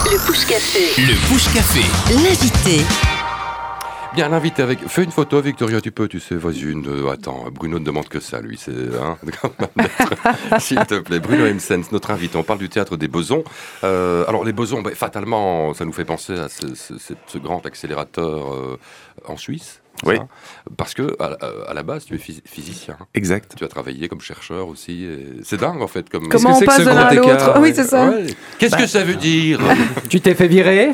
Le Push Café. Le Push Café. L'invité. Bien, l'invité avec... Fais une photo, Victoria, tu sais, vas-y, attends, Bruno ne demande que ça, lui, c'est... S'il te plaît, Bruno Hemsens, notre invité, on parle du théâtre des Besons. Alors, les Besons, fatalement, ça nous fait penser à ce grand accélérateur en Suisse. Oui. Ça, parce que à la base, tu es physicien. Exact. Tu as travaillé comme chercheur aussi. C'est dingue, en fait. Comment on passe de l'un à l'autre? Oui, c'est ça. Ouais. Qu'est-ce que ça veut dire? Tu t'es fait virer?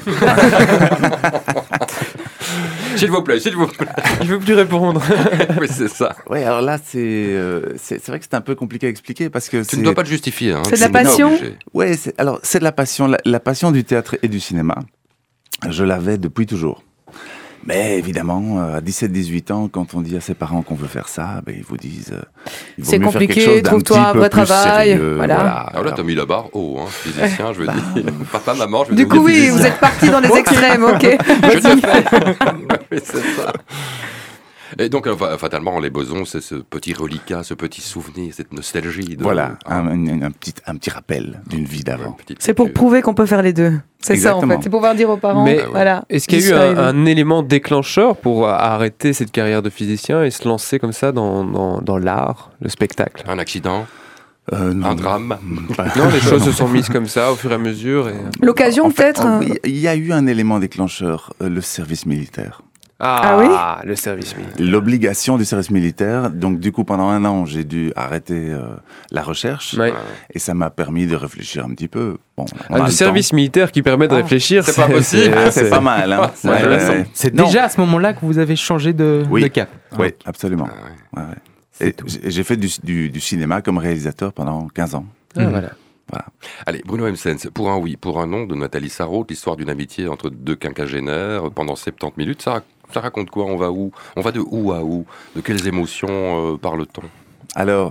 S'il vous plaît. Je veux plus répondre. Oui, c'est ça. Oui, alors là, c'est vrai que c'est un peu compliqué à expliquer parce que Tu ne dois pas te justifier. Hein. C'est de la passion? Oui, c'est de la passion. La passion du théâtre et du cinéma, je l'avais depuis toujours. Mais évidemment, à 17-18 ans, quand on dit à ses parents qu'on veut faire ça, ils vous disent il vaut c'est mieux compliqué, faire quelque chose d'un trouve-toi petit un peu vrai plus travail. sérieux. Voilà. Alors là, t'as mis la barre haut, hein, physicien, je veux dire. Papa, maman, je veux Du dire. coup, oui, vous êtes partis dans les extrêmes, ok. Je te fais. Oui, c'est ça. Et donc, fatalement, les Besons, c'est ce petit reliquat, ce petit souvenir, cette nostalgie. Voilà, un petit rappel d'une vie d'avant. C'est pour prouver qu'on peut faire les deux. C'est ça, en fait. C'est pour pouvoir dire aux parents. Mais voilà. Est-ce qu'il y a eu un élément déclencheur pour arrêter cette carrière de physicien et se lancer comme ça dans l'art, le spectacle? Un accident? Non. Un drame? Non, les choses se sont mises comme ça au fur et à mesure. L'occasion, peut-être. Il y a eu un élément déclencheur, le service militaire. Ah oui? Le service militaire. L'obligation du service militaire. Donc, du coup, pendant 1 an, j'ai dû arrêter la recherche. Ouais. Et ça m'a permis de réfléchir un petit peu. Bon, Le service militaire qui permet de réfléchir, c'est pas possible. c'est pas mal. Hein. C'est déjà à ce moment-là que vous avez changé de cap. Oui, absolument. Ah ouais. Ouais. Et j'ai fait du cinéma comme réalisateur pendant 15 ans. Voilà. Allez, Bruno Hemsens, pour un oui, pour un non, de Nathalie Sarraute, l'histoire d'une amitié entre 2 quinquagénaires pendant 70 minutes, ça raconte quoi? On va où? On va de où à où? De quelles émotions parle-t-on? Alors,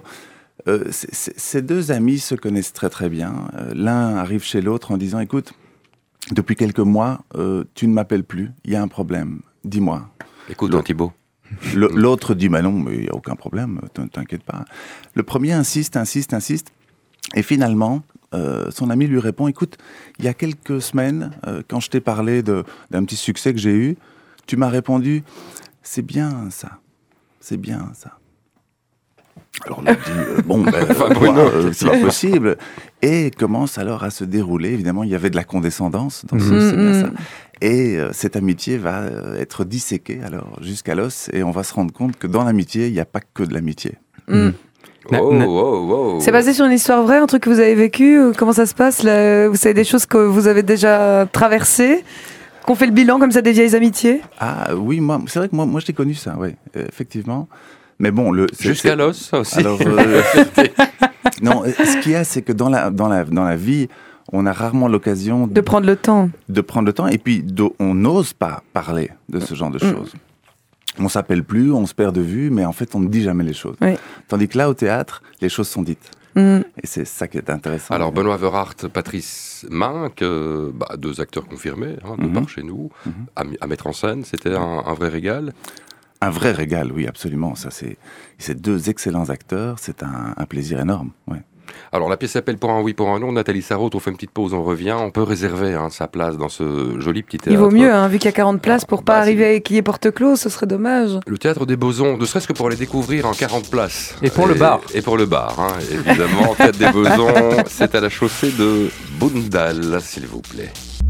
ces 2 amis se connaissent très très bien. L'un arrive chez l'autre en disant, écoute, depuis quelques mois, tu ne m'appelles plus, il y a un problème, dis-moi. Écoute, Thibaut. L'autre dit, non, mais il n'y a aucun problème, t'inquiète pas. Le premier insiste, et finalement, son ami lui répond, écoute, il y a quelques semaines, quand je t'ai parlé d'un petit succès que j'ai eu, tu m'as répondu, c'est bien ça. Alors on dit, c'est pas possible. Et commence alors à se dérouler. Évidemment, il y avait de la condescendance dans c'est bien ça. Et cette amitié va être disséquée alors jusqu'à l'os, et on va se rendre compte que dans l'amitié, il n'y a pas que de l'amitié. C'est basé sur une histoire vraie, un truc que vous avez vécu? Comment ça se passe là? Vous savez des choses que vous avez déjà traversées, qu'on fait le bilan comme ça des vieilles amitiés? Ah oui, c'est vrai que moi je l'ai connu ça, oui, effectivement. Mais bon, jusqu'à l'os, ça aussi. Alors, non, ce qu'il y a, c'est que dans la vie, on a rarement l'occasion de prendre le temps. Et puis on n'ose pas parler de ce genre de choses. On s'appelle plus, on se perd de vue, mais en fait, on ne dit jamais les choses. Oui. Tandis que là, au théâtre, les choses sont dites. Et c'est ça qui est intéressant. Alors, Benoît Verhart, Patrice Manck, 2 acteurs confirmés, de par chez nous, à mettre en scène, c'était un vrai régal. Un vrai régal, oui, absolument. Ça, c'est 2 excellents acteurs, c'est un plaisir énorme. Ouais. Alors, la pièce s'appelle Pour un oui, pour un non. Nathalie Sarraute, on fait une petite pause, on revient. On peut réserver sa place dans ce joli petit théâtre. Il vaut mieux, vu qu'il y a 40 places, pour pas arriver qu'il y ait porte close, ce serait dommage. Le théâtre des Besons, ne serait-ce que pour les découvrir en 40 places. Et pour le bar. Et pour le bar, évidemment. Le théâtre des Besons, c'est à la chaussée de Boundal, s'il vous plaît.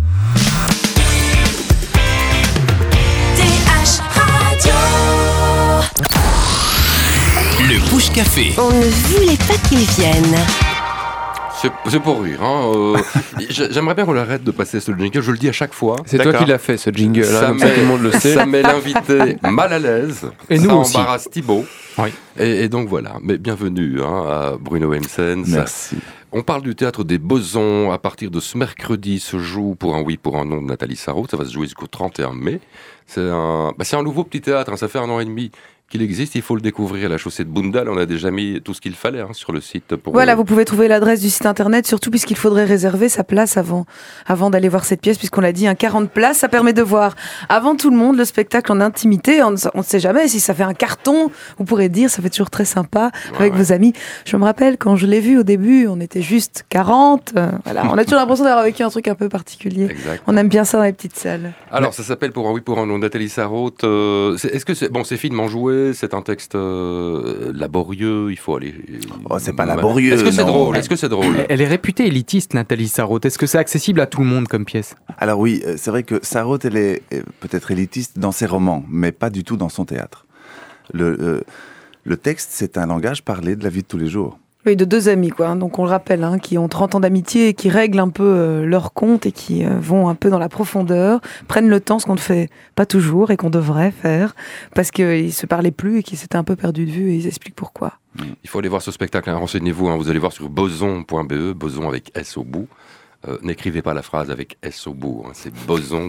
Le Push Café. On ne voulait pas qu'ils viennent. C'est pour rire. J'aimerais bien qu'on arrête de passer ce jingle. Je le dis à chaque fois. C'est toi qui l'as fait, ce jingle. Comme ça, tout le monde le sait. Ça met l'invité mal à l'aise. Et nous aussi. Ça embarrasse Thibaut. Oui. Et donc voilà. Mais bienvenue à Bruno Hemsens. Merci. On parle du théâtre des Besons. À partir de ce mercredi se joue Pour un oui, pour un non de Nathalie Sarraute. Ça va se jouer jusqu'au 31 mai. C'est un nouveau petit théâtre. Ça fait 1 an et demi qu'il existe, il faut le découvrir. La chaussée de Bundal, on a déjà mis tout ce qu'il fallait sur le site. Voilà, vous pouvez trouver l'adresse du site internet, surtout puisqu'il faudrait réserver sa place avant d'aller voir cette pièce, puisqu'on l'a dit, 40 places, ça permet de voir avant tout le monde le spectacle en intimité. On ne sait jamais si ça fait un carton, vous pourrez dire, ça fait toujours très sympa avec vos amis. Je me rappelle, quand je l'ai vu au début, on était juste 40. Voilà, on a toujours l'impression d'avoir vécu un truc un peu particulier. Exact. On aime bien ça dans les petites salles. Alors, ça s'appelle Pour un oui, pour un non, Nathalie Sarraute. Est-ce que c'est finement joué? C'est un texte laborieux? Il faut aller. Oh, c'est pas laborieux. Est-ce que c'est non. drôle? Est-ce que c'est drôle? Elle est réputée élitiste, Nathalie Sarraute. Est-ce que c'est accessible à tout le monde comme pièce? Alors oui, c'est vrai que Sarraute, elle est peut-être élitiste dans ses romans, mais pas du tout dans son théâtre. Le texte, c'est un langage parlé de la vie de tous les jours. Oui, de deux amis, quoi. Donc on le rappelle, qui ont 30 ans d'amitié et qui règlent un peu leur compte et qui vont un peu dans la profondeur, prennent le temps, ce qu'on ne fait pas toujours et qu'on devrait faire, parce qu'ils se parlaient plus et qu'ils s'étaient un peu perdus de vue et ils expliquent pourquoi. Il faut aller voir ce spectacle, renseignez-vous, vous allez voir sur boson.be, boson avec S au bout. N'écrivez pas la phrase avec S au bout, c'est Boson,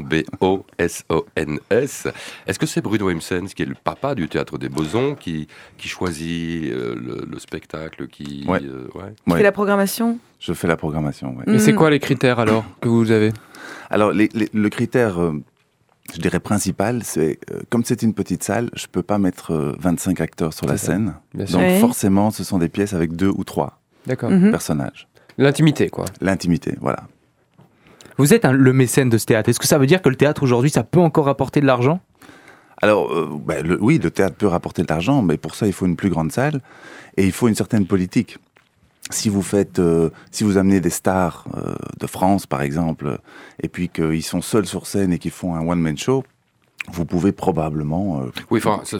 B-O-S-O-N-S. Est-ce que c'est Bruno Hemsens, qui est le papa du théâtre des Bosons, qui choisit le spectacle, qui fait la programmation? Je fais la programmation, ouais. Et c'est quoi les critères alors que vous avez? Alors le critère, je dirais principal, c'est comme c'est une petite salle, je peux pas mettre 25 acteurs sur la scène. Bien sûr. Donc forcément, ce sont des pièces avec 2 ou 3 D'accord. personnages. L'intimité, quoi. L'intimité, voilà. Vous êtes le mécène de ce théâtre. Est-ce que ça veut dire que le théâtre aujourd'hui, ça peut encore rapporter de l'argent? Alors, oui, le théâtre peut rapporter de l'argent, mais pour ça, il faut une plus grande salle et il faut une certaine politique. Si vous amenez des stars de France, par exemple, et puis qu'ils sont seuls sur scène et qu'ils font un one-man show, vous pouvez probablement... Oui, enfin, c'est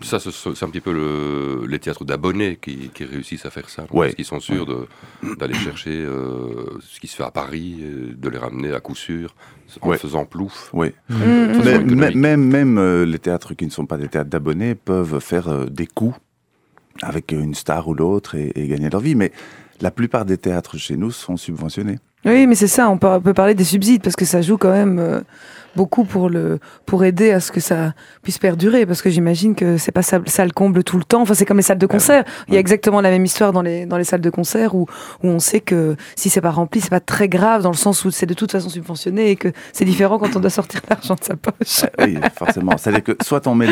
un petit peu les théâtres d'abonnés qui réussissent à faire ça. Ouais. Parce qu'ils sont sûrs d'aller chercher ce qui se fait à Paris, de les ramener à coup sûr, en faisant plouf. Oui. Économique. Même les théâtres qui ne sont pas des théâtres d'abonnés peuvent faire des coups avec une star ou l'autre et gagner leur vie. Mais la plupart des théâtres chez nous sont subventionnés. Oui, mais c'est ça, on peut parler des subsides, parce que ça joue quand même beaucoup pour aider à ce que ça puisse perdurer, parce que j'imagine que c'est pas ça le comble tout le temps. Enfin, c'est comme les salles de concert. Il y a exactement la même histoire dans les salles de concert où on sait que si c'est pas rempli, c'est pas très grave, dans le sens où c'est de toute façon subventionné et que c'est différent quand on doit sortir l'argent de sa poche. Oui, forcément. C'est-à-dire que soit on met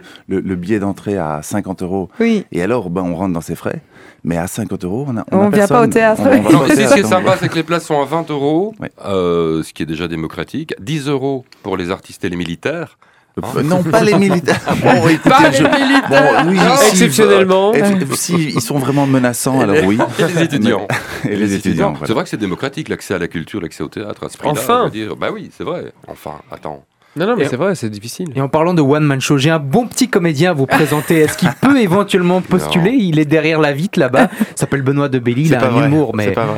le billet d'entrée à 50 €, Oui. et alors on rentre dans ses frais, mais à 50 €, on a On vient pas au théâtre. On va pas Non, au ici, théâtre, ce qui est donc. sympa, c'est que les places sont à 20 €, Ouais. ce qui est déjà démocratique. 10 € pour les artistes et les militaires. Non, pas les militaires. Bon, écoutez, Pas les militaires. Bon, oui, Non. si, Exceptionnellement. si ils sont vraiment menaçants, alors oui. Et les étudiants. Et les étudiants. Voilà. C'est vrai que c'est démocratique, l'accès à la culture, l'accès au théâtre, à ce prix-là. Enfin. je veux dire. Bah oui, c'est vrai. Enfin, attends. Non, mais Et- c'est vrai, c'est difficile. Et en parlant de one-man show, j'ai un bon petit comédien à vous présenter. Est-ce qu'il peut éventuellement postuler? Il est derrière la vitre là-bas. Il s'appelle Benoît de Belly. Il a un humour, mais C'est pas vrai.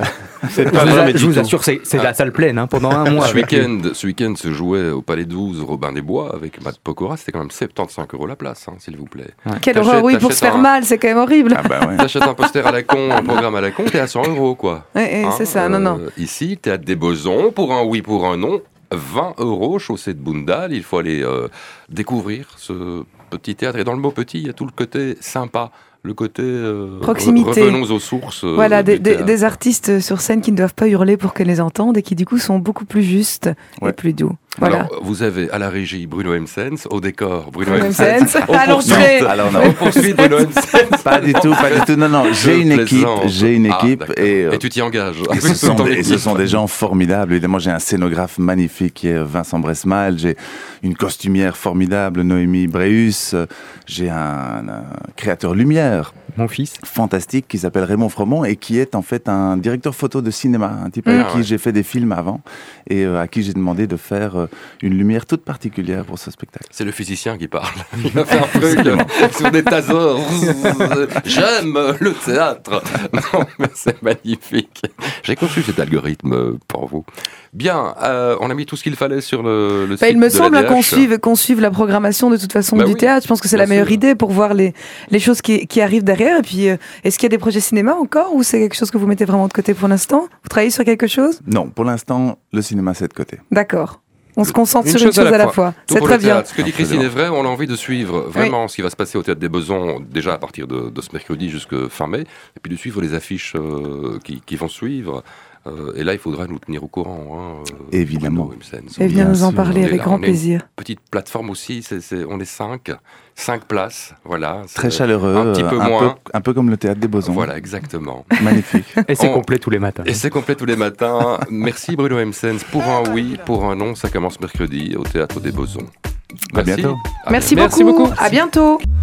je vous assure, c'est la salle pleine pendant un mois. Ce week-end se jouait au Palais 12 Robin des Bois avec Matt Pokora. C'était quand même 75 € la place, s'il vous plaît. Quelle T'achètes- horreur, oui, pour se t'achètes faire un- mal, c'est quand même horrible. Ah bah ouais. T'achètes un poster à la con, un programme à la con, t'es à 100 €, quoi. Ouais, c'est ça, non. Ici, théâtre des Bosons, pour un oui, pour un non, 20 €, chaussée de Bundal. Il faut aller découvrir ce petit théâtre. Et dans le mot petit, il y a tout le côté sympa, le côté Proximité. revenons aux sources. Voilà, du théâtre. des artistes sur scène qui ne doivent pas hurler pour qu'elles les entendent et qui du coup sont beaucoup plus justes et Ouais. plus doux. Voilà. Alors, vous avez à la régie Bruno Hemsens, au décor Bruno Bruno Hemsens, Hemsens, au à poursuite- l'entrée. Alors non. au poursuite Bruno Hemsens. Pas du tout, pas du tout. Non, j'ai une équipe, d'accord. et tu t'y engages. et ce sont des gens formidables. Évidemment, j'ai un scénographe magnifique qui est Vincent Bresmal. J'ai une costumière formidable, Noémie Bréus. J'ai un créateur lumière Mon fils. fantastique qui s'appelle Raymond Fromont et qui est en fait un directeur photo de cinéma, un type avec qui ouais. j'ai fait des films avant et à qui j'ai demandé de faire une lumière toute particulière pour ce spectacle. C'est le physicien qui parle. Il a fait un truc sur des tasers. J'aime le théâtre. Non, mais c'est magnifique. J'ai conçu cet algorithme pour vous. Bien, on a mis tout ce qu'il fallait sur le site. Bah, il me de la semble DH. qu'on suive la programmation de toute façon Bah du oui, théâtre. Je pense que c'est bien la meilleure sûr. idée pour voir les choses qui arrivent derrière. Et puis, est-ce qu'il y a des projets cinéma encore ou c'est quelque chose que vous mettez vraiment de côté pour l'instant? Vous travaillez sur quelque chose? Non, pour l'instant, le cinéma c'est de côté. D'accord. On se concentre sur une chose à la fois. C'est très bien. Ce que dit Christine est vrai, on a envie de suivre vraiment ce qui va se passer au Théâtre des Besons, déjà à partir de ce mercredi jusqu'à fin mai, et puis de suivre les affiches qui vont suivre. Et là, il faudra nous tenir au courant. Évidemment. Et bien nous en parler avec grand plaisir. Petite plateforme aussi, on est 5 places, voilà. Très chaleureux, un petit peu moins. Un peu comme le Théâtre des Besons. Voilà, exactement. Magnifique. Et c'est complet tous les matins. Merci Bruno M. Sens. Pour un oui, pour un non, ça commence mercredi au Théâtre des Besons. À bientôt. Merci beaucoup. À bientôt.